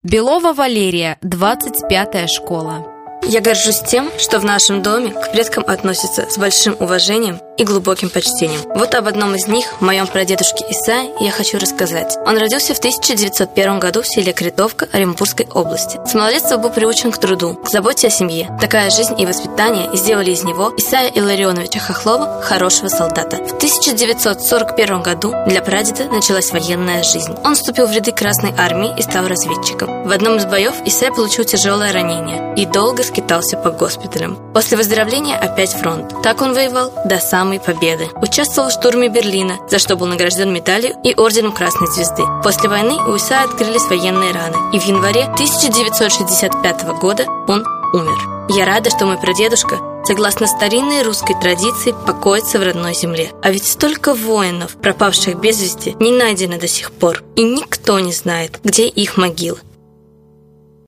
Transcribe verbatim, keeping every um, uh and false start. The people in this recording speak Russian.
Белова Валерия, двадцать пятая школа. Я горжусь тем, что в нашем доме к предкам относятся с большим уважением и глубоким почтением. Вот об одном из них, моем прадедушке Исае, я хочу рассказать. Он родился в тысяча девятьсот первом году в селе Критовка Оренбургской области. С малолетства был приучен к труду, к заботе о семье. Такая жизнь и воспитание сделали из него, Исая Илларионовича Хохлова, хорошего солдата. В тысяча девятьсот сорок первом году для прадеда началась военная жизнь. Он вступил в ряды Красной армии и стал разведчиком. В одном из боев Исай получил тяжелое ранение и долго скитался по госпиталям. После выздоровления опять фронт. Так он воевал до самой победы. Участвовал в штурме Берлина, за что был награжден медалью и орденом Красной Звезды. После войны у Исая открылись военные раны, и в январе тысяча девятьсот шестьдесят пятого года он умер. Я рада, что мой прадедушка, согласно старинной русской традиции, покоится в родной земле. А ведь столько воинов, пропавших без вести, не найдено до сих пор, и никто не знает, где их могилы.